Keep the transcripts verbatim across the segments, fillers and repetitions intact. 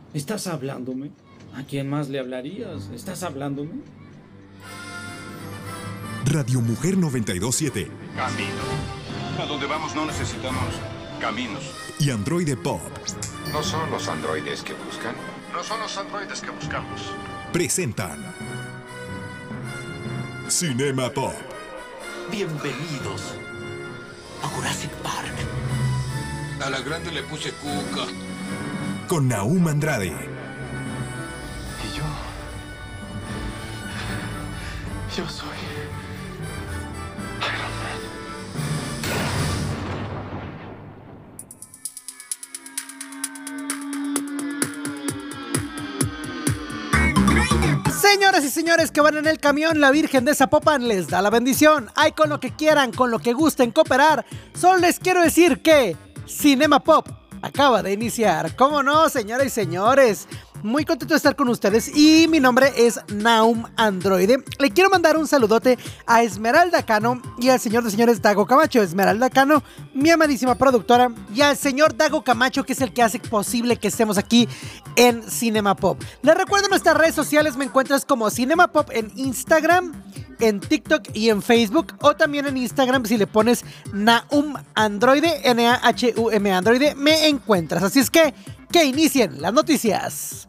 ¿Estás hablándome? ¿A quién más le hablarías? ¿Estás hablándome? Radio Mujer noventa y dos punto siete. Camino. A donde vamos no necesitamos caminos. Y Androide Pop. ¿No son los androides que buscan? No son los androides que buscamos. Presentan Cinema Pop. Bienvenidos a Jurassic Park. A la grande le puse cuca. Con Nahum Andrade. ¿Y yo? Yo soy Iron Man. Señoras y señores que van en el camión, la Virgen de Zapopan les da la bendición. Ay, con lo que quieran, con lo que gusten cooperar. Solo les quiero decir que Cinema Pop acaba de iniciar. ¿Cómo no, señoras y señores? Muy contento de estar con ustedes y mi nombre es Nahum Androide. Le quiero mandar un saludote a Esmeralda Cano y al señor de señores Dago Camacho. Esmeralda Cano, mi amadísima productora, y al señor Dago Camacho, que es el que hace posible que estemos aquí en Cinema Pop. Les recuerdo nuestras redes sociales, me encuentras como Cinema Pop en Instagram, en TikTok y en Facebook, o también en Instagram si le pones Nahum Androide, N A H U M Androide, me encuentras. Así es que, que inicien las noticias.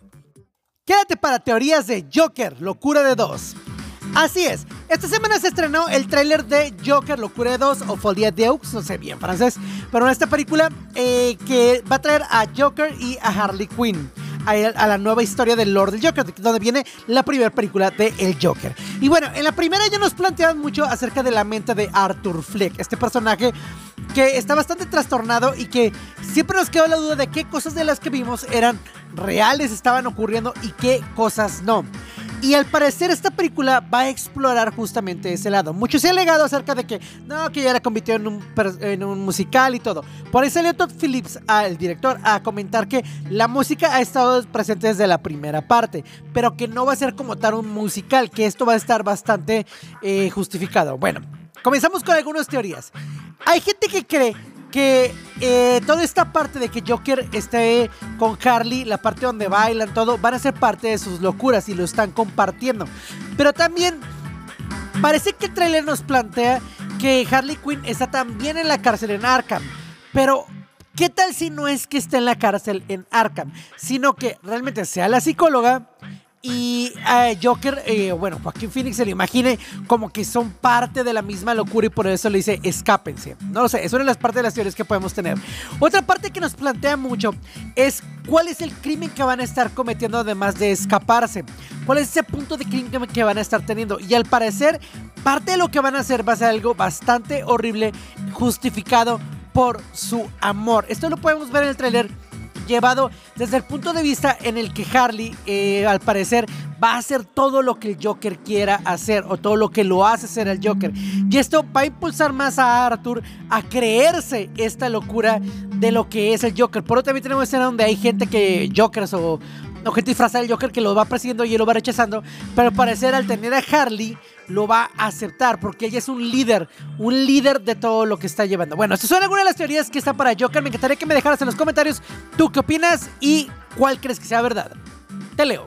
Quédate para teorías de Joker, Locura de dos. Así es, esta semana se estrenó el tráiler de Joker, Locura de dos o Folie de Deux, no sé bien francés, pero en esta película eh, que va a traer a Joker y a Harley Quinn. A, a la nueva historia del Lord del Joker, donde viene la primera película de El Joker. Y bueno, en la primera ya nos planteaban mucho acerca de la mente de Arthur Fleck, este personaje que está bastante trastornado y que siempre nos quedó la duda de qué cosas de las que vimos eran reales, estaban ocurriendo y qué cosas no. Y al parecer esta película va a explorar justamente ese lado. Mucho se ha alegado acerca de que no, que ya la convirtió en un, en un musical y todo. Por ahí salió Todd Phillips, el director, a comentar que la música ha estado presente desde la primera parte, pero que no va a ser como tal un musical, que esto va a estar bastante eh, justificado. Bueno, comenzamos con algunas teorías. Hay gente que cree que eh, toda esta parte de que Joker esté con Harley, la parte donde bailan, todo, van a ser parte de sus locuras y lo están compartiendo. Pero también parece que el tráiler nos plantea que Harley Quinn está también en la cárcel en Arkham. Pero ¿qué tal si no es que esté en la cárcel en Arkham, sino que realmente sea la psicóloga y uh, Joker, eh, bueno, Joaquín Phoenix se lo imagine como que son parte de la misma locura y por eso le dice escápense? No lo sé, es una de las partes de las teorías que podemos tener. Otra parte que nos plantea mucho es cuál es el crimen que van a estar cometiendo además de escaparse. ¿Cuál es ese punto de crimen que van a estar teniendo? Y al parecer, parte de lo que van a hacer va a ser algo bastante horrible, justificado por su amor. Esto lo podemos ver en el tráiler, llevado desde el punto de vista en el que Harley, eh, al parecer, va a hacer todo lo que el Joker quiera hacer o todo lo que lo hace ser el Joker. Y esto va a impulsar más a Arthur a creerse esta locura de lo que es el Joker. Por otro, también tenemos escena donde hay gente que, Jokers o, o gente disfrazada del Joker que lo va persiguiendo y él lo va rechazando, pero al parecer al tener a Harley lo va a aceptar porque ella es un líder, un líder de todo lo que está llevando. Bueno, estas son algunas de las teorías que están para Joker. Me encantaría que me dejaras en los comentarios tú qué opinas y cuál crees que sea verdad. Te leo.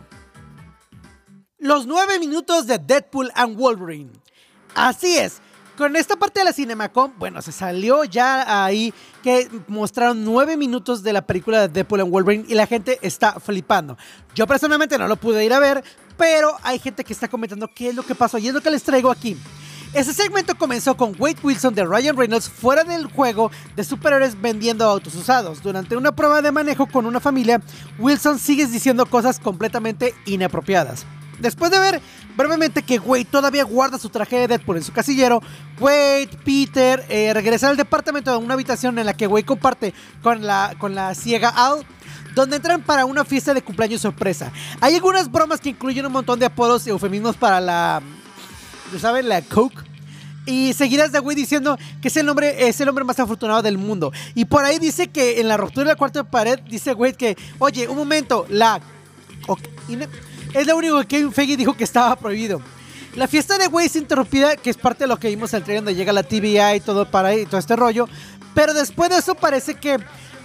Los nueve minutos de Deadpool and Wolverine. Así es. Con esta parte de la CinemaCon, bueno, se salió ya ahí que mostraron nueve minutos de la película de Deadpool and Wolverine y la gente está flipando. Yo personalmente no lo pude ir a ver, pero hay gente que está comentando qué es lo que pasó y es lo que les traigo aquí. Este segmento comenzó con Wade Wilson de Ryan Reynolds fuera del juego de superhéroes vendiendo autos usados. Durante una prueba de manejo con una familia, Wilson sigue diciendo cosas completamente inapropiadas. Después de ver brevemente que Wade todavía guarda su traje de Deadpool en su casillero, Wade, Peter, eh, regresan al departamento de una habitación en la que Wade comparte con la, con la ciega Al, donde entran para una fiesta de cumpleaños sorpresa. Hay algunas bromas que incluyen un montón de apodos y eufemismos para la, ¿saben? La Coke. Y seguidas de Wade diciendo que es el, hombre, es el hombre más afortunado del mundo. Y por ahí dice que en la ruptura de la cuarta pared, dice Wade que, oye, un momento, la cocaína es lo único que Kevin Feige dijo que estaba prohibido. La fiesta de Wade es interrumpida, que es parte de lo que vimos en el trailer donde llega la T V I y todo para ahí, todo este rollo. Pero después de eso parece que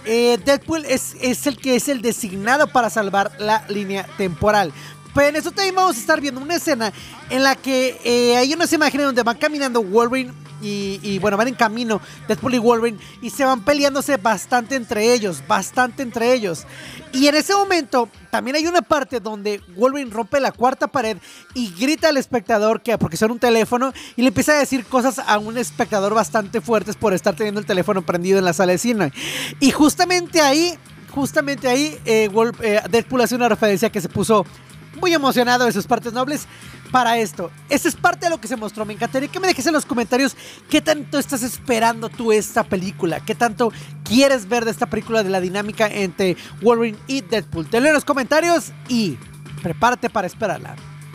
eh, Deadpool es, es el que es el designado para salvar la línea temporal. Pero en eso también vamos a estar viendo una escena en la que eh, hay unas imágenes donde van caminando Wolverine y, y bueno, van en camino Deadpool y Wolverine y se van peleándose bastante entre ellos, bastante entre ellos. Y en ese momento también hay una parte donde Wolverine rompe la cuarta pared y grita al espectador que porque son un teléfono y le empieza a decir cosas a un espectador bastante fuertes por estar teniendo el teléfono prendido en la sala de cine. Y justamente ahí, justamente ahí eh, Wolf, eh, Deadpool hace una referencia que se puso muy emocionado de sus partes nobles para esto. Esta es parte de lo que se mostró. Me encantaría que me dejes en los comentarios qué tanto estás esperando tú esta película, qué tanto quieres ver de esta película, de la dinámica entre Wolverine y Deadpool. Te leo en los comentarios y prepárate para esperarla.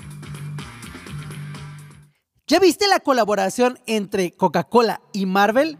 ¿Ya viste la colaboración entre Coca-Cola y Marvel?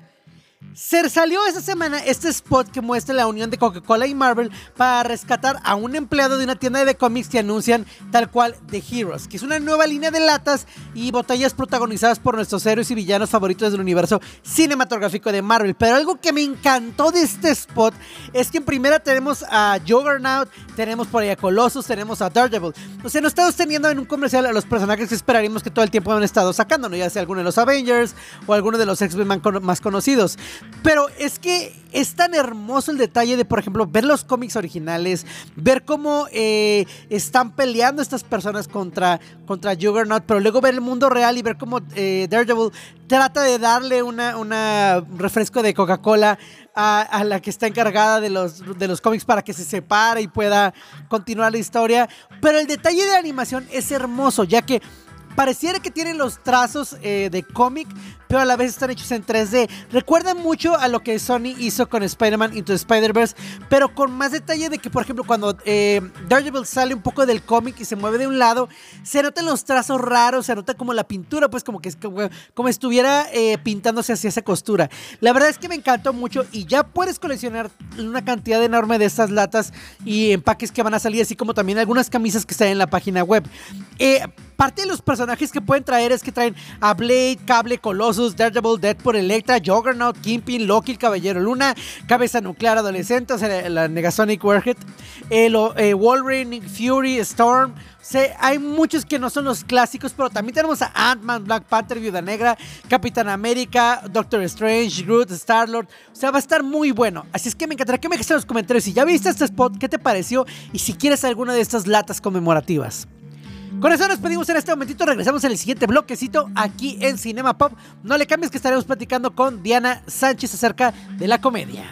Se salió esta semana este spot que muestra la unión de Coca-Cola y Marvel para rescatar a un empleado de una tienda de cómics que anuncian tal cual The Heroes, que es una nueva línea de latas y botellas protagonizadas por nuestros héroes y villanos favoritos del universo cinematográfico de Marvel. Pero algo que me encantó de este spot es que en primera tenemos a Juggernaut, tenemos por ahí a Colossus, tenemos a Daredevil. O sea, no estamos teniendo en un comercial a los personajes que esperaríamos que todo el tiempo han estado sacando, ¿no? Ya sea alguno de los Avengers o alguno de los X-Men más conocidos. Pero es que es tan hermoso el detalle de, por ejemplo, ver los cómics originales, ver cómo eh, están peleando estas personas contra, contra Juggernaut, pero luego ver el mundo real y ver cómo eh, Daredevil trata de darle una, una refresco de Coca-Cola a, a la que está encargada de los, de los cómics para que se separe y pueda continuar la historia. Pero el detalle de la animación es hermoso, ya que pareciera que tienen los trazos eh, de cómic, pero a la vez están hechos en tres D. Recuerda mucho a lo que Sony hizo con Spider-Man Into the Spider-Verse, pero con más detalle de que, por ejemplo, cuando eh, Daredevil sale un poco del cómic y se mueve de un lado, se notan los trazos raros, se nota como la pintura, pues como que es como, como estuviera eh, pintándose hacia esa costura. La verdad es que me encantó mucho y ya puedes coleccionar una cantidad enorme de estas latas y empaques que van a salir, así como también algunas camisas que están en la página web. Eh, parte de los personajes que pueden traer es que traen a Blade, Cable, Colossus, Daredevil, Deadpool, Electra, Juggernaut, Kingpin, Loki, el Caballero Luna, Cabeza Nuclear Adolescente, o sea, la Negasonic Warhead, eh, lo, eh, Wolverine, Fury, Storm. O sea, hay muchos que no son los clásicos, pero también tenemos a Ant-Man, Black Panther, Viuda Negra, Capitán América, Doctor Strange, Groot, Star-Lord. O sea, va a estar muy bueno. Así es que me encantaría que me dejes en los comentarios si ya viste este spot, qué te pareció y si quieres alguna de estas latas conmemorativas. Con eso nos despedimos en este momentito, regresamos en el siguiente bloquecito aquí en Cinema Pop. No le cambies que estaremos platicando con Diana Sánchez acerca de la comedia.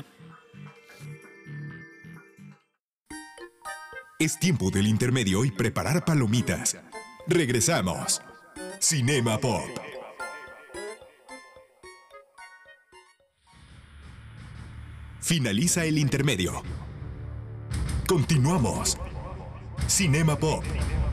Es tiempo del intermedio y preparar palomitas. Regresamos. Cinema Pop. Finaliza el intermedio. Continuamos. Cinema Pop.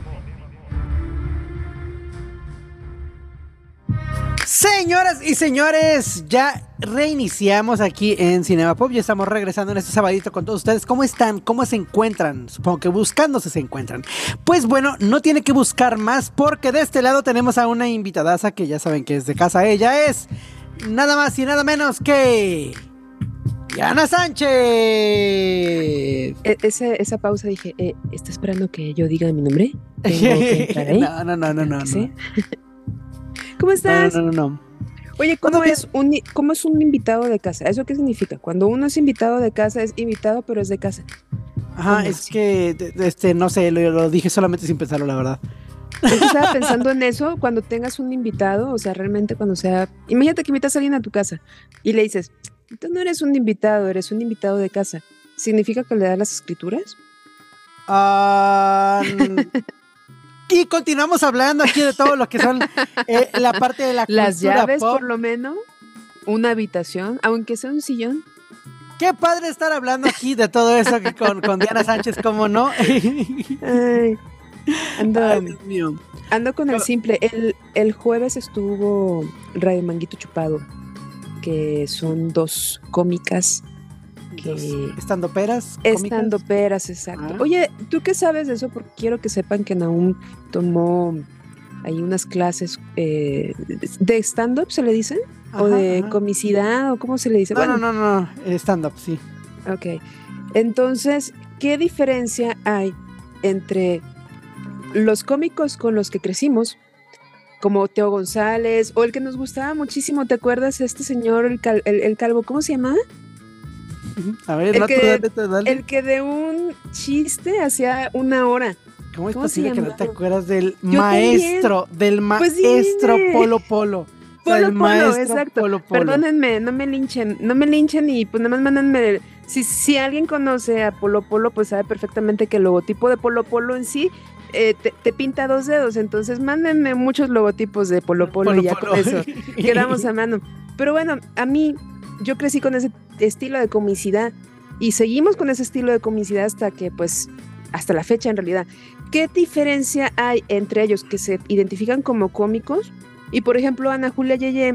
Señoras y señores, ya reiniciamos aquí en Cinema Pop. Ya estamos regresando en este sabadito con todos ustedes. ¿Cómo están? ¿Cómo se encuentran? Supongo que buscándose se encuentran. Pues bueno, no tiene que buscar más porque de este lado tenemos a una invitadaza que ya saben que es de casa. Ella es nada más y nada menos que Diana Sánchez. E- esa, esa pausa dije, eh, ¿está esperando que yo diga mi nombre? ¿Tengo que entrar ahí? No, no, no, no, no. ¿Sí? ¿Cómo estás? No, no, no, no. Oye, ¿cómo es, un, ¿cómo es un invitado de casa? ¿Eso qué significa? Cuando uno es invitado de casa, es invitado, pero es de casa. Ajá, es así? que, este, no sé, lo, lo dije solamente sin pensarlo, la verdad. Yo estaba pensando en eso, cuando tengas un invitado, o sea, realmente cuando sea... Imagínate que invitas a alguien a tu casa y le dices, tú no eres un invitado, eres un invitado de casa. ¿Significa que le das las escrituras? Ah... Uh... Y continuamos hablando aquí de todo lo que son eh, la parte de la cultura las llaves, pop. Por lo menos, una habitación, aunque sea un sillón. Qué padre estar hablando aquí de todo eso que con, con Diana Sánchez, ¿cómo no? Ay, ando, Ay, Dios mío. ando con Pero, el simple. El, el jueves estuvo Radio Manguito Chupado, que son dos cómicas. Que estandoperas, estandoperas, exacto. Ah. Oye, ¿tú qué sabes de eso? Porque quiero que sepan que Nahum tomó ahí unas clases eh, de stand-up, ¿se le dice? Ajá, o de ajá. comicidad, o ¿cómo se le dice? No, bueno, no, no, no, stand-up, sí. Ok. Entonces, ¿qué diferencia hay entre los cómicos con los que crecimos, como Teo González, o el que nos gustaba muchísimo, ¿te acuerdas? Este señor, el, cal, el, el calvo, ¿cómo se llama? A ver, el, no, que, dale, dale. el que de un chiste hacía una hora. ¿Cómo es ¿Cómo posible que no te acuerdas del Yo maestro, también. del maestro Pues Polo Polo? Polo el Polo, maestro exacto. Polo Polo. Perdónenme, no me linchen, no me linchen y pues nada más mándenme. Si, si alguien conoce a Polo Polo, pues sabe perfectamente que el logotipo de Polo Polo en sí eh, te, te pinta dos dedos. Entonces mándenme muchos logotipos de Polo Polo, Polo y ya Polo. Con eso quedamos a mano. Pero bueno, a mí, yo crecí con ese estilo de comicidad y seguimos con ese estilo de comicidad hasta que, pues, hasta la fecha en realidad. ¿Qué diferencia hay entre ellos que se identifican como cómicos? Y por ejemplo, Ana Julia Yeye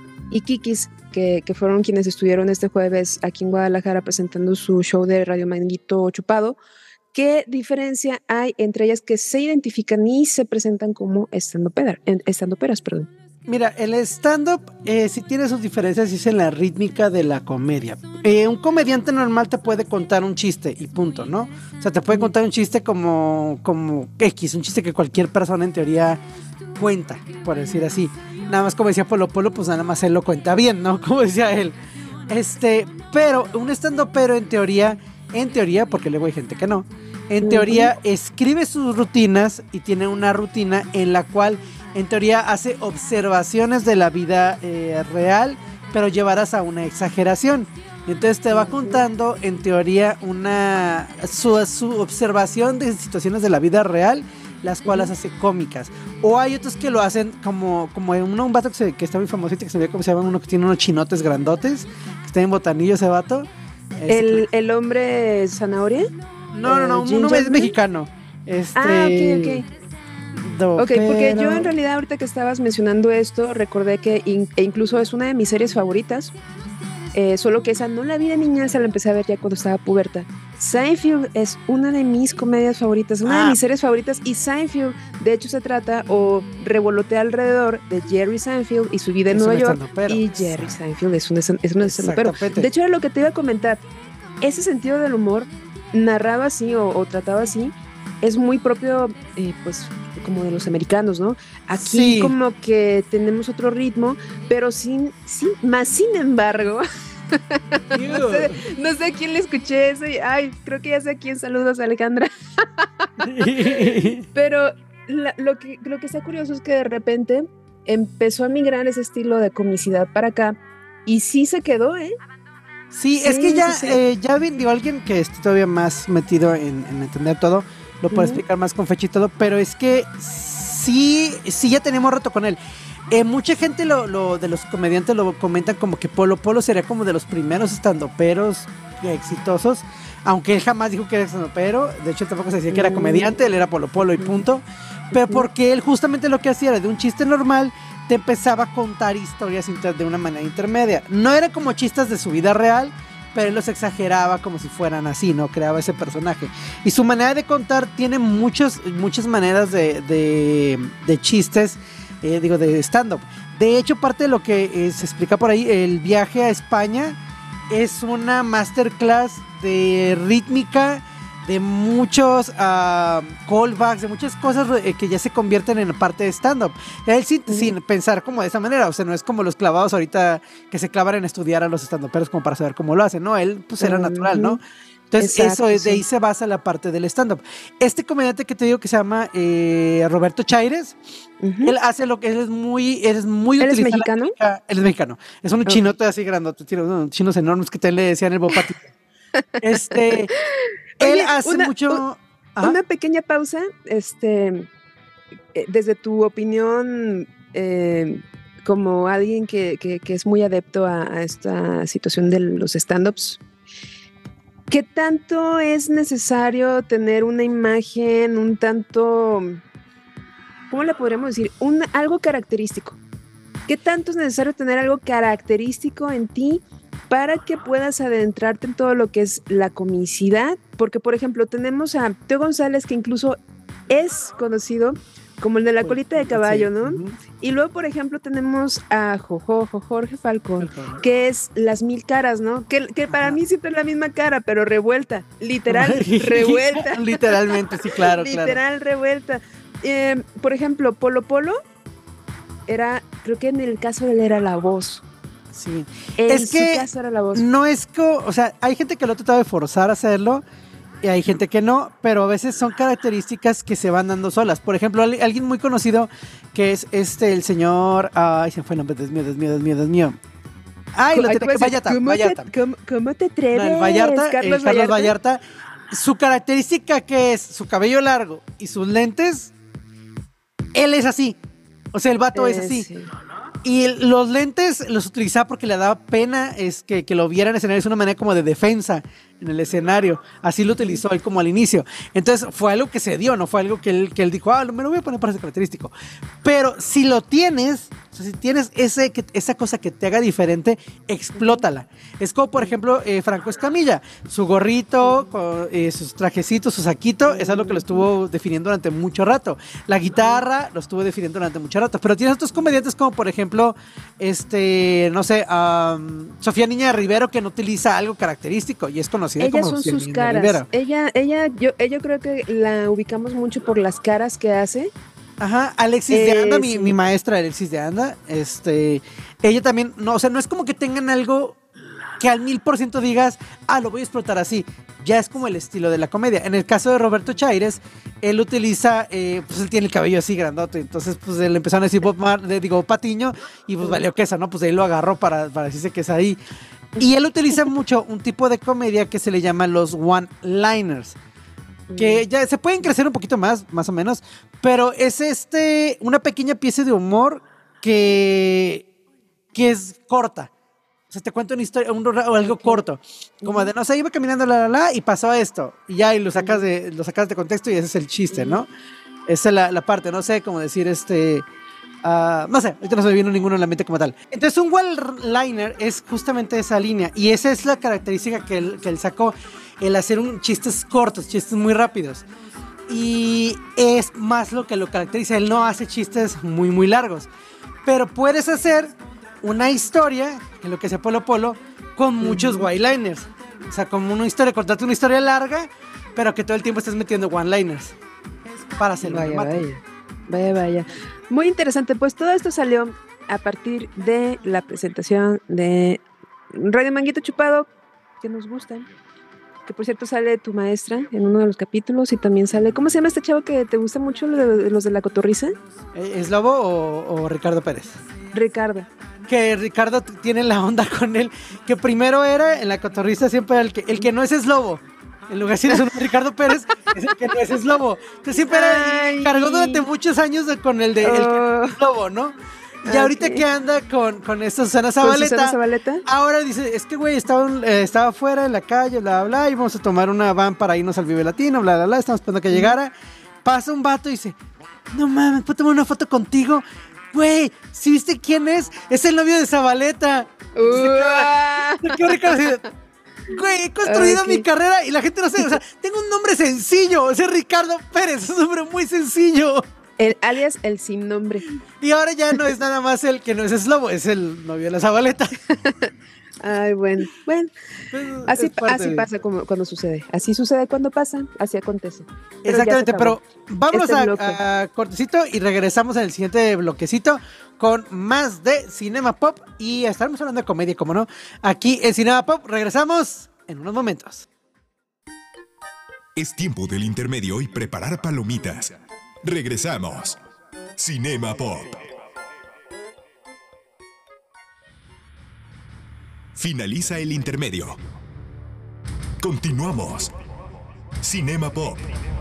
y Kikis, que, que fueron quienes estuvieron este jueves aquí en Guadalajara presentando su show de Radio Manguito Chupado, ¿qué diferencia hay entre ellas que se identifican y se presentan como estandoperas? Perdón. Mira, el stand-up eh, sí tiene sus diferencias y es en la rítmica de la comedia. Eh, un comediante normal te puede contar un chiste y punto, ¿no? O sea, te puede contar un chiste como, como X, un chiste que cualquier persona en teoría cuenta, por decir así. Nada más como decía Polo Polo, pues nada más él lo cuenta bien, ¿no? Como decía él. Este, pero un stand-upero en teoría, en teoría, porque luego hay gente que no, en teoría uh-huh. escribe sus rutinas y tiene una rutina en la cual en teoría hace observaciones de la vida eh, real, pero llevarás a una exageración. Entonces te va contando en teoría una su, su observación de situaciones de la vida real, las cuales hace cómicas. O hay otros que lo hacen como, como uno, un vato que, se, que está muy famosito, que se ve como se llama, uno que tiene unos chinotes grandotes, que está en Botanillo ese vato. ¿El, este, el hombre zanahoria? No, no, no, uh, uno es mexicano. Este, ah, ok, ok. Do, ok, pero... porque yo en realidad ahorita que estabas mencionando esto, recordé que in, e incluso es una de mis series favoritas, eh, solo que esa no la vi de niña, esa la empecé a ver ya cuando estaba puberta. Seinfeld es una de mis comedias favoritas, una ah. de mis series favoritas, y Seinfeld de hecho se trata o revolotea alrededor de Jerry Seinfeld y su vida en es Nueva York, y Jerry Seinfeld es un, es un estandopero. De hecho era lo que te iba a comentar, ese sentido del humor narrado así o, o tratado así es muy propio, eh, pues, como de los americanos, ¿no? Aquí sí. Como que tenemos otro ritmo, pero sin, sin más sin embargo, no, sé, no sé a quién le escuché eso, y, ay, creo que ya sé a quién. Saludos, Alejandra. Pero la, lo, que, lo que está curioso es que de repente empezó a migrar ese estilo de comicidad para acá, y sí se quedó, ¿eh? Sí, sí, es que ya, sí, sí. Eh, ya digo, alguien que esté todavía más metido en, en entender todo, lo puedo uh-huh. explicar más con fecha y todo, pero es que sí, sí ya tenemos rato con él. Eh, mucha gente lo, lo, de los comediantes lo comentan como que Polo Polo sería como de los primeros estandoperos exitosos, aunque él jamás dijo que era estandopero, de hecho tampoco se decía que era comediante, él era Polo Polo y punto, pero porque él justamente lo que hacía era de un chiste normal, te empezaba a contar historias de una manera intermedia. No eran como chistes de su vida real, pero él los exageraba como si fueran así, ¿no? Creaba ese personaje. Y su manera de contar tiene muchas, muchas maneras de, de, de chistes, eh, digo, de stand-up. De hecho, parte de lo que eh, se explica por ahí, el viaje a España es una masterclass de rítmica, de muchos uh, callbacks, de muchas cosas eh, que ya se convierten en parte de stand-up. Él sin, uh-huh. sin pensar como de esa manera, o sea, no es como los clavados ahorita que se clavan en estudiar a los stand-uperos como para saber cómo lo hacen, no, él pues era uh-huh. natural, ¿no? Entonces exacto, eso es, de ahí sí. se basa la parte del stand-up. Este comediante que te digo que se llama eh, Roberto Chaires, uh-huh. él hace lo que él es muy, él es muy ¿Él es mexicano? Técnica, él es mexicano, es un okay. chinote así grandote, unos chinos enormes que te le decían el bopatito. Este... Él Oye, hace una, mucho... Un, una pequeña pausa, este, eh, desde tu opinión, eh, como alguien que, que, que es muy adepto a, a esta situación de los stand-ups, ¿qué tanto es necesario tener una imagen, un tanto, ¿cómo le podríamos decir? Un, algo característico. ¿Qué tanto es necesario tener algo característico en ti para que puedas adentrarte en todo lo que es la comicidad? Porque, por ejemplo, tenemos a Teo González, que incluso es conocido como el de la colita de caballo, Sí. ¿no? Ujú. Y luego, por ejemplo, tenemos a Jojo, Jorge Falcón, Falcón. que es las mil caras, ¿no? Que, que para Ajá. mí siempre es la misma cara, pero revuelta, literal, revuelta. Literalmente, sí, claro, claro. Literal revuelta. Eh, por ejemplo, Polo Polo era, creo que en el caso de él era la voz. Sí. En Es su que caso era la voz. no es co, o sea, hay gente que lo ha tratado de forzar a hacerlo y hay gente que no, pero a veces son características que se van dando solas. Por ejemplo, al- alguien muy conocido que es este, el señor, ay, se me fue el nombre, Dios mío, Dios mío, Dios mío, Dios mío. Ay, lo Ay, tiene te que voy a decir, Vallarta, ¿cómo Vallarta. Te, cómo, cómo te No, atreves? el Vallarta, el Carlos, Carlos Vallarta. Vallarta, su característica que es su cabello largo y sus lentes, él es así. O sea, el vato es Eh, así. sí. Y el- los lentes los utilizaba porque le daba pena es que, que lo vieran en escenario, es una manera como de defensa en el escenario. Así lo utilizó él como al inicio. Entonces fue algo que se dio, no fue algo que él, que él dijo, ah, me lo voy a poner para ese característico. Pero si lo tienes, o sea, si tienes ese, que, esa cosa que te haga diferente, explótala. Es como, por ejemplo, eh, Franco Escamilla, su gorrito, con, eh, sus trajecitos, su saquito, es algo que lo estuvo definiendo durante mucho rato. La guitarra lo estuvo definiendo durante mucho rato. Pero tienes otros comediantes como, por ejemplo, este, no sé, um, Sofía Niña de Rivero, que no utiliza algo característico y es conocida Ellas como son Sofía sus Niña de caras. Rivero. Ella, ella, yo, yo creo que la ubicamos mucho por las caras que hace. Ajá, Alexis de Eh, Anda, mi, sí. mi maestra Alexis de Anda, este, ella también, no, o sea, no es como que tengan algo que al mil por ciento digas, ah, lo voy a explotar así. Ya es como el estilo de la comedia. En el caso de Roberto Chaires, él utiliza, eh, pues él tiene el cabello así grandote, entonces pues le empezaron a decir Bob Mar, le digo Patiño, y pues valió queso, ¿no? Pues ahí lo agarró para, para decirse que es ahí. Y él utiliza mucho un tipo de comedia que se le llama los one-liners, que ya se pueden crecer un poquito más, más o menos, pero es este, una pequeña pieza de humor que, que es corta. O sea, te cuento una historia, un, o algo corto. Como de, no sé, iba caminando, la, la, la, y pasó esto. Y ya, y lo sacas de, lo sacas de contexto y ese es el chiste, ¿no? Esa es la, la parte, no sé, como decir este... Uh, no sé, ahorita no se me vino ninguno en la mente como tal. Entonces un one-liner es justamente esa línea. Y esa es la característica que él, que él sacó. El hacer un chistes cortos, chistes muy rápidos. Y es más lo que lo caracteriza. Él no hace chistes muy, muy largos. Pero puedes hacer una historia, en lo que sea Polo Polo, con muchos one-liners. O sea, como una historia, contarte una historia larga, pero que todo el tiempo estés metiendo one-liners. Para hacer Vaya, remate. vaya. Vaya, vaya. Muy interesante. Pues todo esto salió a partir de la presentación de Radio Manguito Chupado, que nos gustan. Que por cierto sale tu maestra en uno de los capítulos y también sale. ¿Cómo se llama este chavo que te gusta mucho, lo de- los de la cotorriza? ¿Es Lobo o, o Ricardo Pérez? Ricardo. Que Ricardo t- tiene la onda con él, que primero era en la cotorriza siempre era el que, el que no es es Lobo. En lugar de decir es un Ricardo Pérez, es el que no es es Lobo. Entonces siempre era, Ay. cargó durante muchos años de- con el de el que no Oh. es Lobo, ¿no? Y ahorita Ok. que anda con, con esta Susana ¿Con Zabaleta, Susana Zabaleta? ahora dice, es que güey, estaba, eh, estaba afuera en la calle, bla, bla, bla, y vamos a tomar una van para irnos al Vive Latino, bla, bla, bla, estamos esperando que llegara. Pasa un vato y dice, no mames, ¿puedo tomar una foto contigo? Güey, ¿sí viste quién es? Es el novio de Zabaleta. Uah. Se quedó Ricardo así de, güey, he construido Ok. mi carrera y la gente no sabe, o sea, tengo un nombre sencillo, o sea, Ricardo Pérez, es un nombre muy sencillo. El alias el sin nombre. Y ahora ya no es nada más el que no es Slobo, es el novio de la Zabaleta. Ay, bueno. Bueno, así, Es parte así de- pasa como, cuando sucede. Así sucede cuando pasa, así acontece. Pero ya se Exactamente, acabó. pero vámonos este a, bloque. a cortecito y regresamos en el siguiente bloquecito con más de Cinema Pop y estaremos hablando de comedia, como no, aquí en Cinema Pop. Regresamos en unos momentos. Es tiempo del intermedio y preparar palomitas. Regresamos. Cinema Pop. Finaliza el intermedio. Continuamos. Cinema Pop.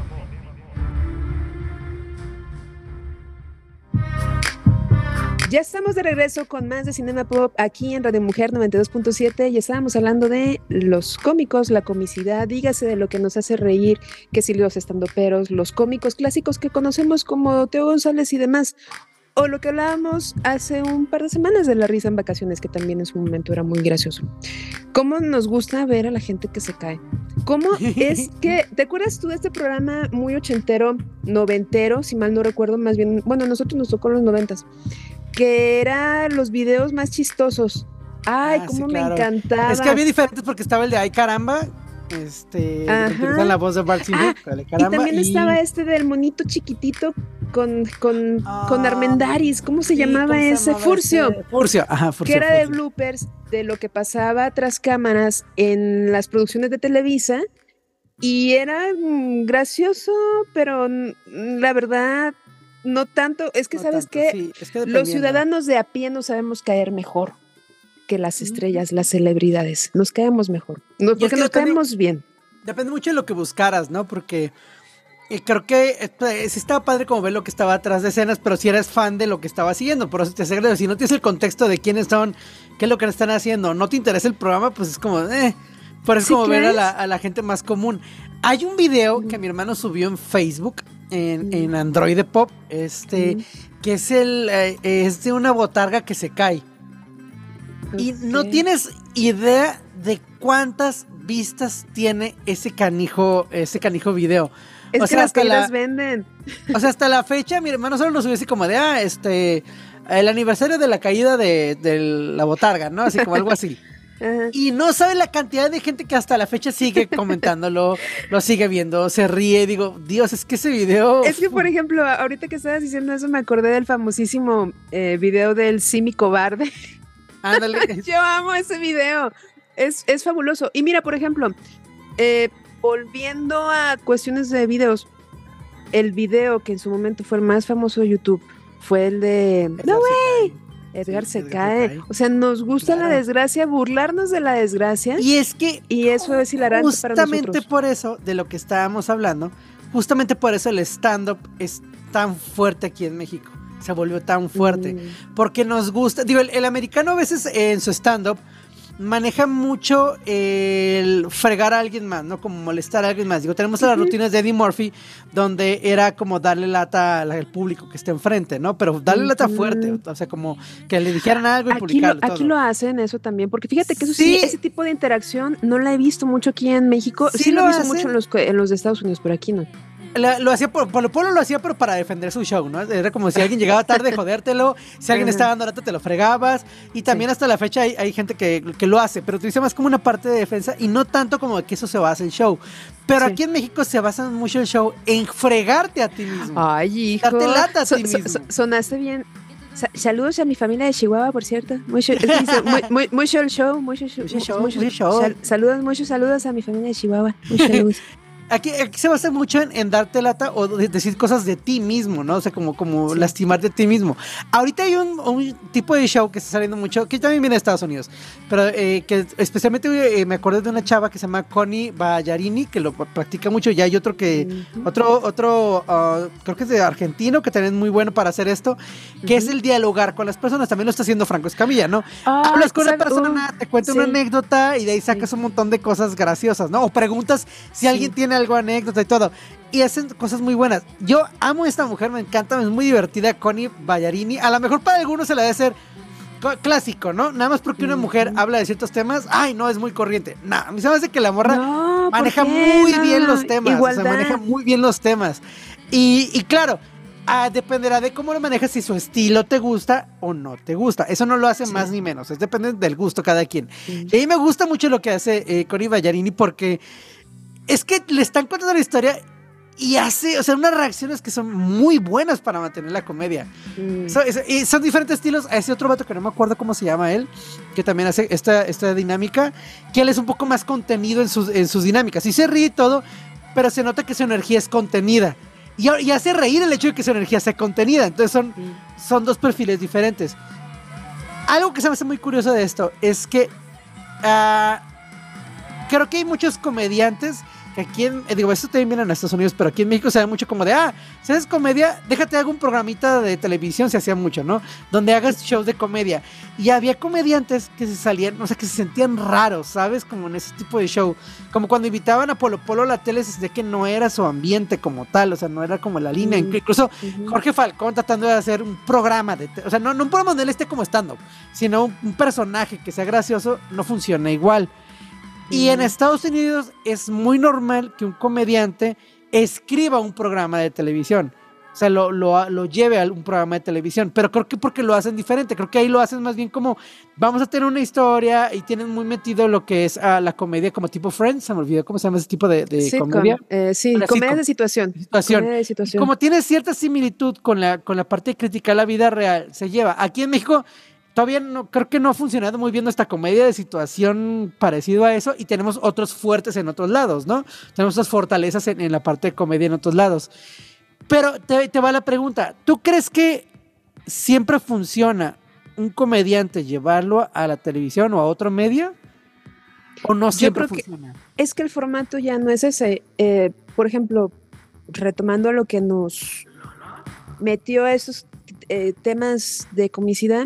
Ya estamos de regreso con más de Cinema Pop aquí en Radio Mujer noventa y dos punto siete y estábamos hablando de los cómicos, la comicidad, dígase de lo que nos hace reír, que si los estandoperos, los cómicos clásicos que conocemos como Teo González y demás. o lo que hablábamos hace un par de semanas de la risa en vacaciones, que también en su momento era muy gracioso. ¿Cómo nos gusta ver a la gente que se cae? ¿Cómo es que, te acuerdas tú de este programa muy ochentero, noventero, si mal no recuerdo, más bien, bueno, a nosotros nos tocó en los noventas, que eran los videos más chistosos? Ay, Ah, cómo sí, me claro. encantaba. Es que había diferentes porque estaba el de Ay Caramba, este, Ajá. utilizan la voz de Bart Simpson, Ah, el de y Caramba, también estaba este del monito chiquitito con, con, Ah, con Armendáriz, ¿cómo se sí, llamaba ¿cómo se ese? llamaba Furcio. ese? Furcio, ajá, Furcio. Que era de Furcio. bloopers de lo que pasaba tras cámaras en las producciones de Televisa, y era mm, gracioso, pero mm, la verdad no tanto. Es que No sabes tanto, que sí, es que los dependiendo. ciudadanos de a pie no sabemos caer mejor que las estrellas, las celebridades. Nos caemos mejor, no, Y es porque que nos depende- caemos bien. Depende mucho de lo que buscaras, ¿no? Porque eh, creo que eh, pues, sí estaba padre como ver lo que estaba atrás de escenas, pero si eres fan de lo que estaba haciendo, por eso te aseguro, si no tienes el contexto de quiénes son, qué es lo que están haciendo, no te interesa el programa, pues es como, eh, pero es ¿Sí como ver a crees? la, a la gente más común. Hay un video que mi hermano subió en Facebook, en, en Android Pop, este, Mm. que es el, eh, es de una botarga que se cae. Y no Ok. tienes idea de cuántas vistas tiene ese canijo, ese canijo video. Es o que sea, las hasta la, caídas venden. o sea, hasta la fecha, mi hermano solo lo subió así como de, ah, este, el aniversario de la caída de, de la botarga, ¿no? Así como algo así. Ajá. Y no sabe la cantidad de gente que hasta la fecha sigue comentándolo, lo sigue viendo, se ríe. Digo, Dios, es que ese video. Es que, por ejemplo, ahorita que estabas diciendo eso, me acordé del famosísimo eh, video del Simi Cobarde. Ándale. Yo amo ese video. Es, es fabuloso. Y mira, por ejemplo, eh, volviendo a cuestiones de videos, el video que en su momento fue el más famoso de YouTube fue el de No way, Edgar Sí, se Edgar se cae. cae. O sea, nos gusta Claro. la desgracia, burlarnos de la desgracia. Y es que Y eso es hilarante para justamente nosotros. por eso, de lo que estábamos hablando, justamente por eso el stand-up es tan fuerte aquí en México. Se volvió tan fuerte. Mm. Porque nos gusta. Digo, el, el americano a veces eh, en su stand-up maneja mucho el fregar a alguien más, ¿no? Como molestar a alguien más. Digo, tenemos las rutinas de Eddie Murphy, donde era como darle lata al, al público que está enfrente, ¿no? Pero darle lata Ujú. fuerte. O sea, como que le dijeran algo y Aquí, lo, publicarlo. aquí todo. lo hacen eso también, porque fíjate que eso sí, Sí. ese tipo de interacción no la he visto mucho aquí en México. Sí Sí, lo lo he visto hacen. mucho en los, co- en los de Estados Unidos, pero aquí no. La- lo hacía por, Polo Polo lo hacía pero para defender su show, ¿no? Era como si alguien llegaba tarde, jodértelo, si alguien Ajá. estaba dando lata te lo fregabas, y también Sí. hasta la fecha hay, hay gente que, que lo hace, pero utiliza más como una parte de defensa y no tanto como que eso se basa el show. Pero Sí. aquí en México se basa mucho el show en fregarte a ti mismo. Ay, hijo. Darte lata a So- ti so- mismo. so- sonaste bien. Sa- saludos a mi familia de Chihuahua, por cierto. Mucho, es que dice, muy, muy, mucho el show, mucho, show, Mucho show, mucho- mucho show. sal- saludos, muchos saludos a mi familia de Chihuahua. Muchos saludos. Aquí, aquí se basa mucho en, en darte lata o de- decir cosas de ti mismo, ¿no? O sea, como, como Sí. lastimarte a ti mismo. Ahorita hay un, un tipo de show que está saliendo mucho, que también viene de Estados Unidos, pero eh, que especialmente eh, me acordé de una chava que se llama Connie Ballarini, que lo practica mucho, y hay otro que, Ujú. otro, otro, ah, creo que es de argentino, que también es muy bueno para hacer esto, que es Ujú. el dialogar con las personas, también lo está haciendo Franco Escamilla, ¿no? Ah, Hablas con una ¿sabe? persona, Uh, nada, te cuenta una sí. anécdota y de ahí sacas Sí. un montón de cosas graciosas, ¿no? O preguntas si Sí. alguien tiene algo anécdota y todo. Y hacen cosas muy buenas. Yo amo a esta mujer, me encanta, es muy divertida, Connie Ballarini. A lo mejor para algunos se la debe ser co- clásico, ¿no? Nada más porque una mujer Ujú. habla de ciertos temas, ay, no, es muy corriente. No, a mí se me hace que la morra No, ¿por maneja qué? muy No, bien no, los temas. Igualdad. O sea, maneja muy bien los temas. Y, y claro, ah, dependerá de cómo lo manejas, si su estilo te gusta o no te gusta. Eso no lo hace Sí. más ni menos. Es depende del gusto cada quien. Sí. Y a mí me gusta mucho lo que hace eh, Connie Ballarini porque es que le están contando la historia y hace, o sea, unas reacciones que son muy buenas para mantener la comedia. Mm. So- es- y son diferentes estilos. A ese otro vato que no me acuerdo cómo se llama él, que también hace esta, esta dinámica, que él es un poco más contenido en sus, en sus dinámicas. Sí se ríe y todo, pero se nota que su energía es contenida. Y, y hace reír el hecho de que su energía sea contenida. Entonces son, son dos perfiles diferentes. Algo que se me hace muy curioso de esto es que ah, creo que hay muchos comediantes que aquí en, eh, digo, esto también viene en Estados Unidos, pero aquí en México se ve mucho como de, ah, si haces comedia, déjate hago un programita de televisión, se hacía mucho, ¿no? Donde hagas shows de comedia. Y había comediantes que se salían, o sea, que se sentían raros, ¿sabes? Como en ese tipo de show. Como cuando invitaban a Polo Polo a la tele, se sentía que no era su ambiente como tal, o sea, no era como la línea. Mm. Incluso uh-huh. Jorge Falcón tratando de hacer un programa, de te- o sea, no, no un programa donde él esté como stand-up, sino un, un personaje que sea gracioso, no funciona igual. Y en Estados Unidos es muy normal que un comediante escriba un programa de televisión. O sea, lo, lo, lo lleve a un programa de televisión. Pero creo que porque lo hacen diferente. Creo que ahí lo hacen más bien como, vamos a tener una historia y tienen muy metido lo que es uh, la comedia como tipo Friends. Se me olvidó cómo se llama ese tipo de, de sitcom, comedia. Eh, sí, Una comedia sitcom. de situación. situación. Comedia de situación. Como tiene cierta similitud con la, con la parte de criticar la vida real, se lleva. Aquí en México... Todavía no, creo que no ha funcionado muy bien nuestra comedia de situación parecido a eso y tenemos otros fuertes en otros lados, ¿no? Tenemos otras fortalezas en, en la parte de comedia en otros lados. Pero te, te va la pregunta, ¿tú crees que siempre funciona un comediante llevarlo a la televisión o a otro medio? ¿O no siempre Yo creo funciona? Que es que el formato ya no es ese. Eh, por ejemplo, retomando lo que nos metió a esos eh, temas de comicidad,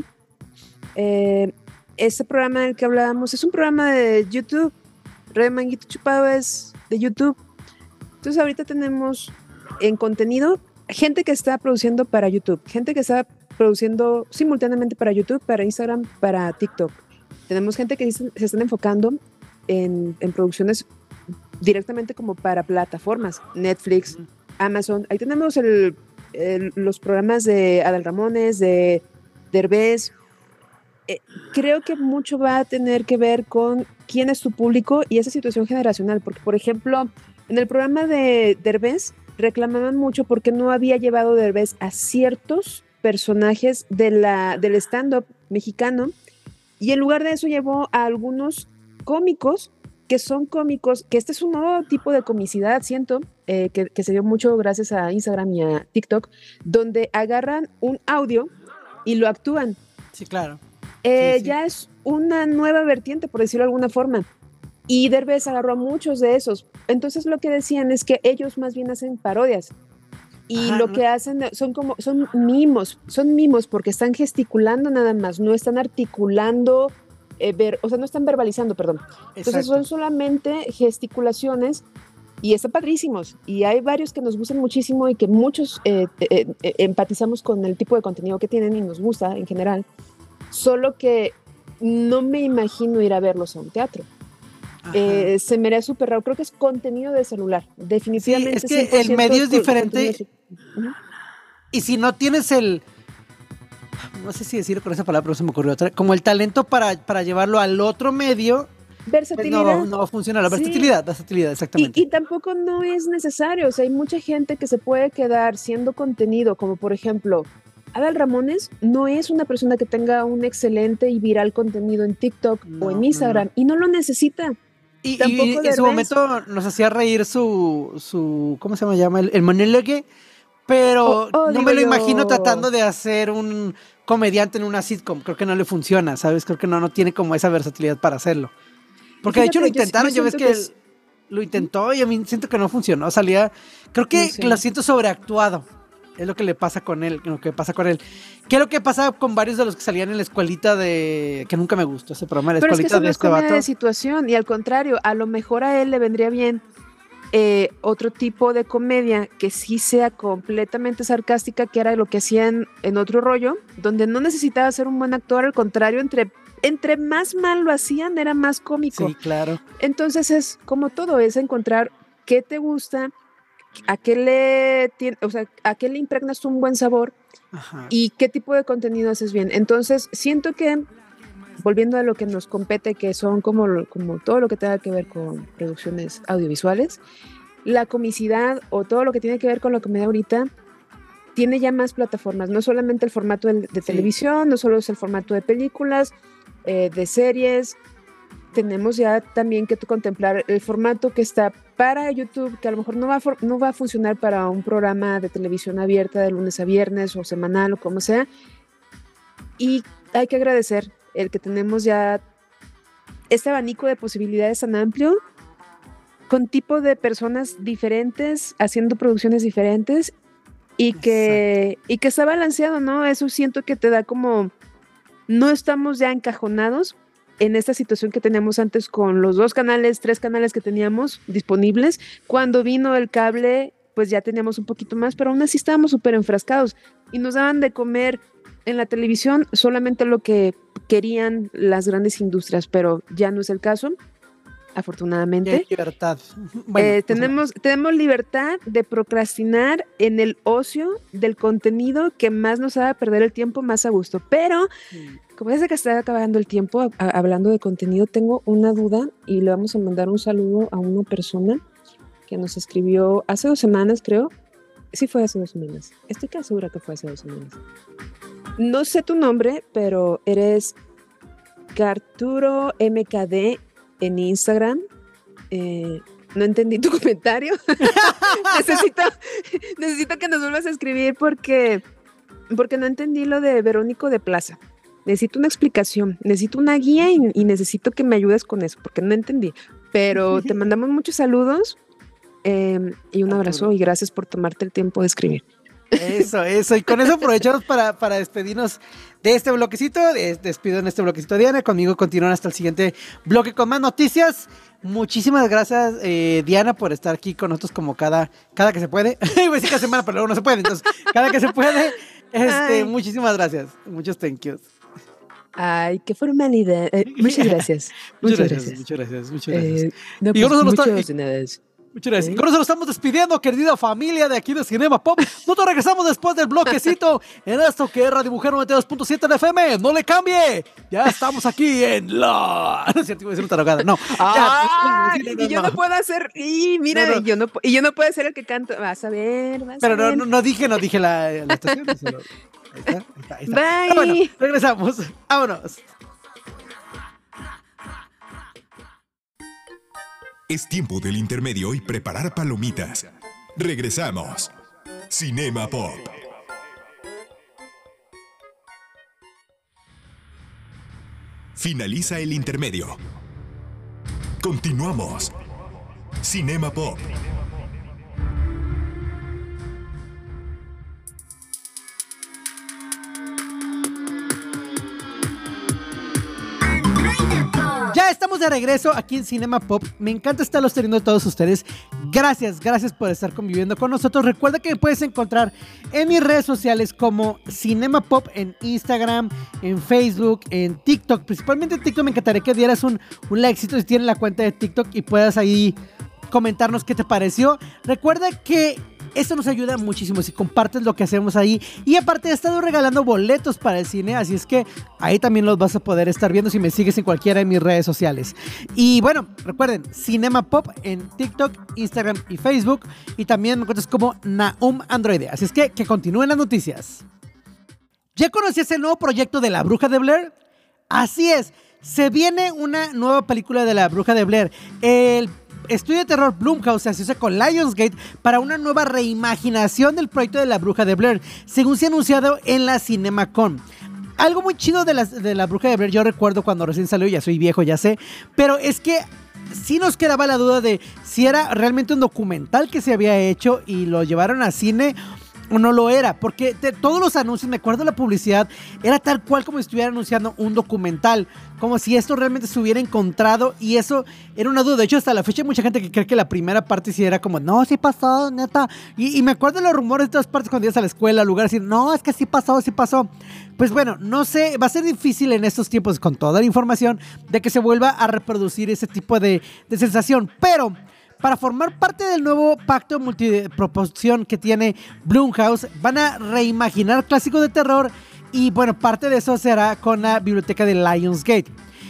Eh, este programa del que hablábamos es un programa de YouTube. Red Manguito Chupado es de YouTube. Entonces ahorita tenemos en contenido gente que está produciendo para YouTube, gente que está produciendo simultáneamente para YouTube, para Instagram, para TikTok. Tenemos gente que se están enfocando en, en producciones directamente como para plataformas, Netflix, Amazon. Ahí tenemos el, el, los programas de Adal Ramones, de Derbez. Eh, creo que mucho va a tener que ver con quién es tu público y esa situación generacional, porque por ejemplo, en el programa de Derbez reclamaban mucho porque no había llevado Derbez a ciertos personajes de la, del stand-up mexicano y en lugar de eso llevó a algunos cómicos que son cómicos, que este es un nuevo tipo de comicidad, siento, eh, que, que se dio mucho gracias a Instagram y a TikTok, donde agarran un audio y lo actúan. Sí, claro. Eh, sí, sí. Ya es una nueva vertiente, por decirlo de alguna forma. Y Derbez agarró a muchos de esos. Entonces lo que decían es que ellos más bien hacen parodias. Y Ajá, lo ¿no? que hacen son como, son mimos, son mimos porque están gesticulando nada más, no están articulando, eh, ver, o sea, no están verbalizando, perdón. Entonces Exacto. son solamente gesticulaciones y están padrísimos. Y hay varios que nos gustan muchísimo y que muchos eh, eh, eh, empatizamos con el tipo de contenido que tienen y nos gusta en general. Solo que no me imagino ir a verlos a un teatro. Eh, se me haría súper raro. Creo que es contenido de celular. Definitivamente. Sí, es que el medio es diferente. De... Uh-huh. Y si no tienes el... No sé si decirlo con esa palabra, pero se me ocurrió otra. Como el talento para, para llevarlo al otro medio... Versatilidad. Pues no, no funciona. La versatilidad, sí. versatilidad, exactamente. Y, y tampoco no es necesario. O sea, hay mucha gente que se puede quedar siendo contenido, como por ejemplo... Adal Ramones no es una persona que tenga un excelente y viral contenido en TikTok no, o en Instagram, no, no. y no lo necesita. Y, y en su momento nos hacía reír su, su ¿cómo se llama? El, el monólogo, pero oh, oh, no me lo yo. imagino tratando de hacer un comediante en una sitcom. Creo que no le funciona, ¿sabes? Creo que no, no tiene como esa versatilidad para hacerlo. Porque fíjate, de hecho lo intentaron, yo, yo ves que, que es... lo intentó y a mí siento que no funcionó. Salía, creo que no sé. Lo siento sobreactuado. Es lo que le pasa con él, lo que pasa con él. ¿Qué es lo que pasa con varios de los que salían en la escuelita de... que nunca me gustó ese programa, la Pero escuelita es que eso de no este es vato? De situación, y al contrario, a lo mejor a él le vendría bien eh, otro tipo de comedia que sí sea completamente sarcástica, que era lo que hacían en Otro Rollo, donde no necesitaba ser un buen actor, al contrario, entre, entre más mal lo hacían, era más cómico. Sí, claro. Entonces es como todo, es encontrar qué te gusta, a qué le, o sea, a qué le impregnas un buen sabor. Ajá. Y qué tipo de contenido haces bien. Entonces siento que, volviendo a lo que nos compete, que son como, como todo lo que tenga que ver con producciones audiovisuales, la comicidad o todo lo que tiene que ver con la comedia ahorita tiene ya más plataformas, no solamente el formato de, de sí. televisión, no solo es el formato de películas, eh, de series. Tenemos ya también que contemplar el formato que está para YouTube, que a lo mejor no va, a no va a funcionar para un programa de televisión abierta de lunes a viernes o semanal o como sea. Y hay que agradecer el que tenemos ya este abanico de posibilidades tan amplio con tipo de personas diferentes, haciendo producciones diferentes y que, y que está balanceado, ¿no? Eso siento que te da como, no estamos ya encajonados en esta situación que teníamos antes con los dos canales, tres canales que teníamos disponibles. Cuando vino el cable, pues ya teníamos un poquito más, pero aún así estábamos súper enfrascados y nos daban de comer en la televisión solamente lo que querían las grandes industrias, pero ya no es el caso, afortunadamente. Qué libertad. Bueno, eh, tenemos, tenemos libertad de procrastinar en el ocio del contenido que más nos haga perder el tiempo más a gusto, pero como ya sé que está acabando el tiempo a, a, hablando de contenido, tengo una duda y le vamos a mandar un saludo a una persona que nos escribió hace dos semanas, creo. Sí fue hace dos semanas. Estoy casi segura que fue hace dos semanas. No sé tu nombre, pero eres Carturo M K D en Instagram. Eh, no entendí tu comentario. necesito, necesito que nos vuelvas a escribir porque, porque no entendí lo de Verónico de Plaza. Necesito una explicación, necesito una guía y, y necesito que me ayudes con eso, porque no entendí. Pero te mandamos muchos saludos eh, y un abrazo y gracias por tomarte el tiempo de escribir. Eso, eso. Y con eso aprovechamos para, para despedirnos de este bloquecito. Despido en este bloquecito a Diana. Conmigo continúan hasta el siguiente bloque con más noticias. Muchísimas gracias, eh, Diana, por estar aquí con nosotros como cada, cada que se puede. Iba a decir cada semana, pero luego no se puede. Entonces, cada que se puede. Este, muchísimas gracias. Muchos thank yous. Ay, qué formalidad. Eh, muchas gracias. Muchas, muchas gracias, gracias. Muchas gracias. Muchas gracias. Eh, no, y pues, muchas está... gracias. Muchas gracias. ¿Eh? Con eso nos estamos despidiendo, querida familia de aquí de Cinema Pop. Nosotros regresamos después del bloquecito en esto que es Radio Mujer noventa y dos punto siete de F M. ¡No le cambie! Ya estamos aquí en la... No es cierto, iba a decir una tarogada. No. Ah, ya, no, no, y yo no. no puedo hacer... Y mira, no, no. Yo no, y yo no puedo ser el que canto. Vas a ver, vas Pero a ver. no, no, no dije, no dije la, la estación. Solo... Ahí está, ahí está, ahí está. Bye. Ah, bueno, regresamos. Vámonos. Es tiempo del intermedio y preparar palomitas. Regresamos. Cinema Pop. Finaliza el intermedio. Continuamos. Cinema Pop. Ya estamos de regreso aquí en Cinema Pop. Me encanta estarlos teniendo a todos ustedes. Gracias, gracias por estar conviviendo con nosotros. Recuerda que me puedes encontrar en mis redes sociales como Cinema Pop en Instagram, en Facebook, en TikTok. Principalmente en TikTok me encantaría que dieras un, un likecito si tienes la cuenta de TikTok y puedas ahí comentarnos qué te pareció. Recuerda que esto nos ayuda muchísimo si compartes lo que hacemos ahí. Y aparte he estado regalando boletos para el cine, así es que ahí también los vas a poder estar viendo si me sigues en cualquiera de mis redes sociales. Y bueno, recuerden, Cinema Pop en TikTok, Instagram y Facebook. Y también me encuentras como Nahum Androide. Así es que que continúen las noticias. ¿Ya conocías el nuevo proyecto de La Bruja de Blair? Así es, se viene una nueva película de La Bruja de Blair. El estudio de terror Blumhouse se asocia con Lionsgate para una nueva reimaginación del proyecto de La Bruja de Blair, según se ha anunciado en la CinemaCon. Algo muy chido de la, de la Bruja de Blair, yo recuerdo cuando recién salió, ya soy viejo, ya sé, pero es que sí nos quedaba la duda de si era realmente un documental que se había hecho y lo llevaron a cine o no lo era, porque de todos los anuncios, me acuerdo la publicidad, era tal cual como si estuviera anunciando un documental, como si esto realmente se hubiera encontrado, y eso era una duda. De hecho, hasta la fecha hay mucha gente que cree que la primera parte sí era como, no, sí pasó, neta, y, y me acuerdo de los rumores de todas partes cuando ibas a la escuela, al lugar, decir, no, es que sí pasó, sí pasó. Pues bueno, no sé, va a ser difícil en estos tiempos, con toda la información, de que se vuelva a reproducir ese tipo de, de sensación, pero para formar parte del nuevo pacto multiproporción que tiene Blumhouse, van a reimaginar clásicos de terror y bueno, parte de eso será con la biblioteca de Lionsgate.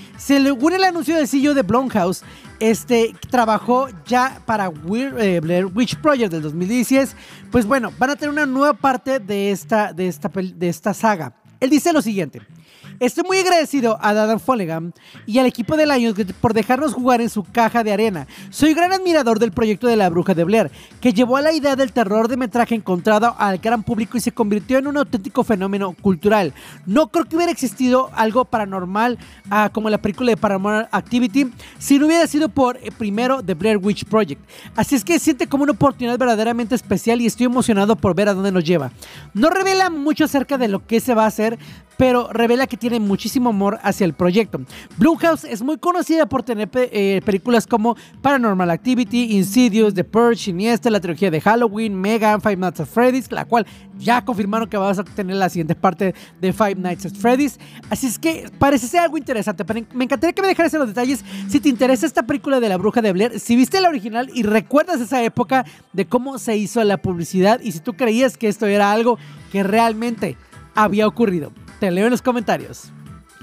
Según el anuncio del C E O de Blumhouse, este trabajó ya para Weird, eh, Blair Witch Project del dos mil dieciséis, pues bueno, van a tener una nueva parte de esta, de esta, de esta saga. Él dice lo siguiente: Estoy muy agradecido a Adam Folleghan y al equipo de Lionsgate por dejarnos jugar en su caja de arena. Soy gran admirador del proyecto de La Bruja de Blair, que llevó a la idea del terror de metraje encontrado al gran público y se convirtió en un auténtico fenómeno cultural. No creo que hubiera existido algo paranormal uh, como la película de Paranormal Activity si no hubiera sido por eh, primero The Blair Witch Project. Así es que se siente como una oportunidad verdaderamente especial y estoy emocionado por ver a dónde nos lleva. No revela mucho acerca de lo que se va a hacer, pero revela que tiene muchísimo amor hacia el proyecto. Blumhouse es muy conocida por tener pe eh, películas como Paranormal Activity, Insidious, The Purge, Siniestra, la trilogía de Halloween, Megan, Five Nights at Freddy's, la cual ya confirmaron que vamos a tener la siguiente parte de Five Nights at Freddy's. Así es que parece ser algo interesante, pero me encantaría que me dejaras en los detalles si te interesa esta película de La Bruja de Blair, si viste la original y recuerdas esa época de cómo se hizo la publicidad y si tú creías que esto era algo que realmente había ocurrido. Te leo en los comentarios.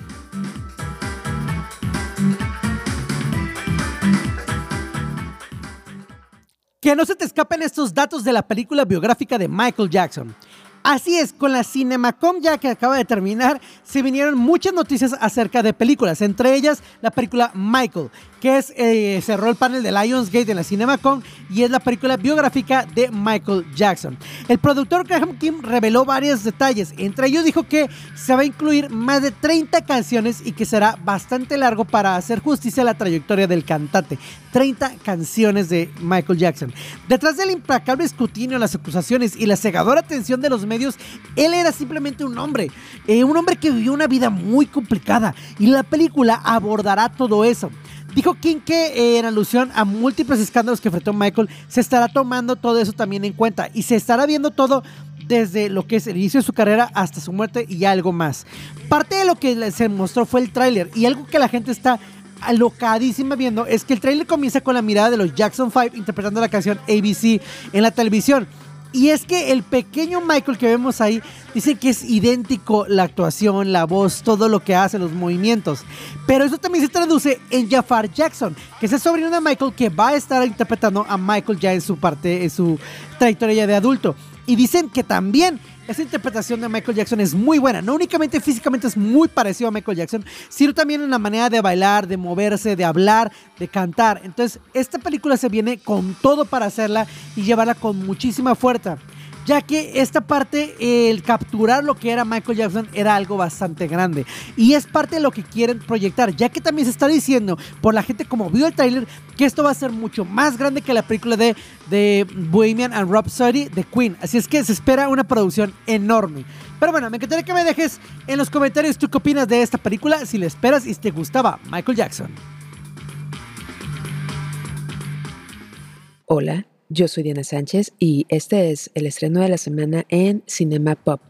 Que no se te escapen estos datos de la película biográfica de Michael Jackson. Así es, con la CinemaCon ya que acaba de terminar, se vinieron muchas noticias acerca de películas, entre ellas la película Michael, que es, eh, cerró el panel de Lionsgate en la CinemaCon y es la película biográfica de Michael Jackson. El productor Graham Kim reveló varios detalles, entre ellos dijo que se va a incluir más de treinta canciones y que será bastante largo para hacer justicia a la trayectoria del cantante. treinta canciones de Michael Jackson. Detrás del implacable escrutinio, las acusaciones y la cegadora atención de los medios, él era simplemente un hombre, eh, un hombre que vivió una vida muy complicada y la película abordará todo eso. Dijo King que eh, en alusión a múltiples escándalos que enfrentó Michael, se estará tomando todo eso también en cuenta y se estará viendo todo desde lo que es el inicio de su carrera hasta su muerte y algo más. Parte de lo que se mostró fue el tráiler y algo que la gente está alocadísima viendo es que el tráiler comienza con la mirada de los Jackson five interpretando la canción A B C en la televisión. Y es que el pequeño Michael que vemos ahí dice que es idéntico la actuación, la voz, todo lo que hace, los movimientos. Pero eso también se traduce en Jafar Jackson, que es el sobrino de Michael que va a estar interpretando a Michael ya en su parte, en su trayectoria ya de adulto. Y dicen que también esa interpretación de Michael Jackson es muy buena. No únicamente físicamente es muy parecido a Michael Jackson, sino también en la manera de bailar, de moverse, de hablar, de cantar. Entonces, esta película se viene con todo para hacerla y llevarla con muchísima fuerza, ya que esta parte, el capturar lo que era Michael Jackson era algo bastante grande y es parte de lo que quieren proyectar, ya que también se está diciendo por la gente como vio el tráiler que esto va a ser mucho más grande que la película de, de Bohemian and Rhapsody de Queen, así es que se espera una producción enorme. Pero bueno, me encantaría que me dejes en los comentarios tú qué opinas de esta película, si la esperas y si te gustaba Michael Jackson. Hola, yo soy Diana Sánchez y este es el estreno de la semana en Cinema Pop.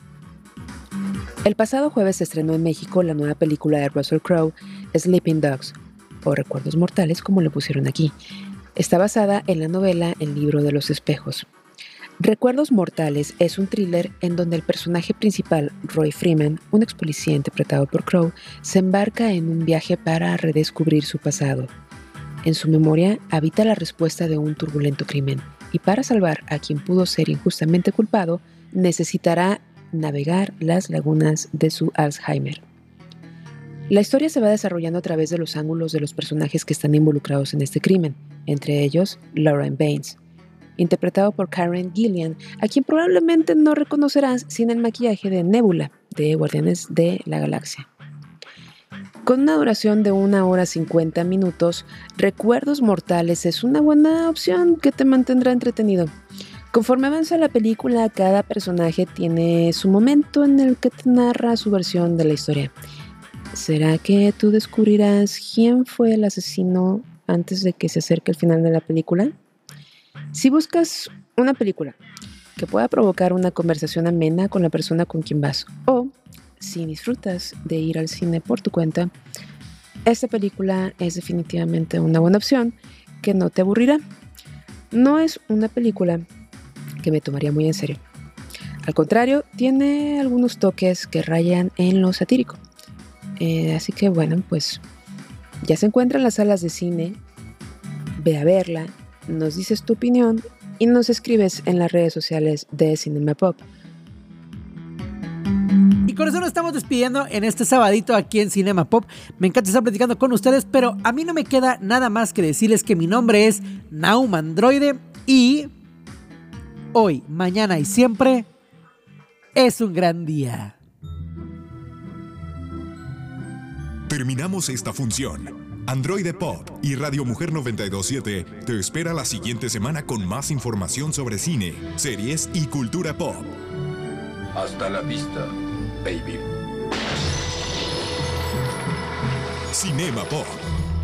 El pasado jueves se estrenó en México la nueva película de Russell Crowe, Sleeping Dogs, o Recuerdos Mortales como le pusieron aquí. Está basada en la novela El libro de los espejos. Recuerdos Mortales es un thriller en donde el personaje principal, Roy Freeman, un ex policía interpretado por Crowe, se embarca en un viaje para redescubrir su pasado. En su memoria habita la respuesta de un turbulento crimen y para salvar a quien pudo ser injustamente culpado, necesitará navegar las lagunas de su Alzheimer. La historia se va desarrollando a través de los ángulos de los personajes que están involucrados en este crimen, entre ellos Lauren Baines, interpretado por Karen Gillian, a quien probablemente no reconocerás sin el maquillaje de Nebula, de Guardianes de la Galaxia. Con una duración de una hora cincuenta minutos, Recuerdos Mortales es una buena opción que te mantendrá entretenido. Conforme avanza la película, cada personaje tiene su momento en el que te narra su versión de la historia. ¿Será que tú descubrirás quién fue el asesino antes de que se acerque el final de la película? Si buscas una película que pueda provocar una conversación amena con la persona con quien vas, o si disfrutas de ir al cine por tu cuenta, esta película es definitivamente una buena opción que no te aburrirá. No es una película que me tomaría muy en serio. Al contrario, tiene algunos toques que rayan en lo satírico. Eh, así que bueno, pues ya se encuentra en las salas de cine. Ve a verla, nos dices tu opinión y nos escribes en las redes sociales de Cinema Pop. con eso nos estamos despidiendo en este sabadito aquí en Cinema Pop. Me encanta estar platicando con ustedes, pero a mí no me queda nada más que decirles que mi nombre es Naum Androide y hoy, mañana y siempre es un gran día. Terminamos esta función. Androide Pop y Radio Mujer noventa y dos punto siete te espera la siguiente semana con más información sobre cine, series y cultura pop. Hasta la vista, baby. Cinema Pop.